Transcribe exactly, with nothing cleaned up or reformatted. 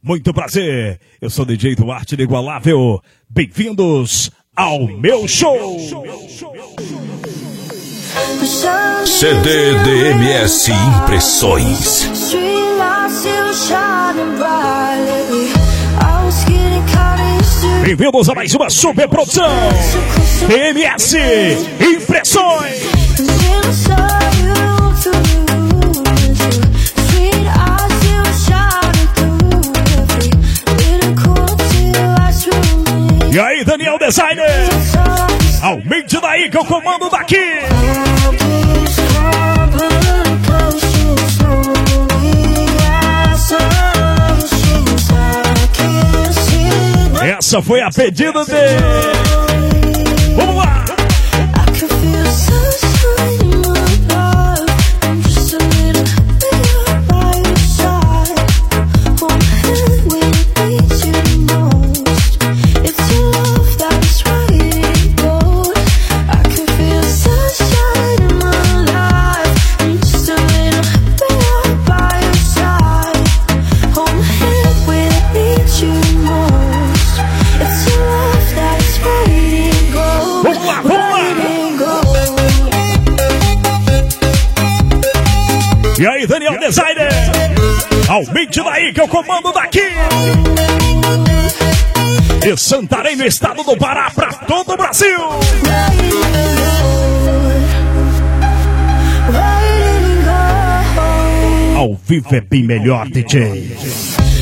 Muito prazer, eu sou D J Duarte Inigualável. Bem-vindos ao meu show. C D D M S Impressões. Bem-vindos a mais uma super produção D M S Impressões. E aí, Daniel Designer, aumente daí que eu comando daqui. Essa foi a pedida dele. Vamos lá. E aí, Daniel Designer, aumente daí que eu comando daqui. De Santarém, no estado do Pará, pra todo o Brasil. Ao vivo é bem melhor, D J.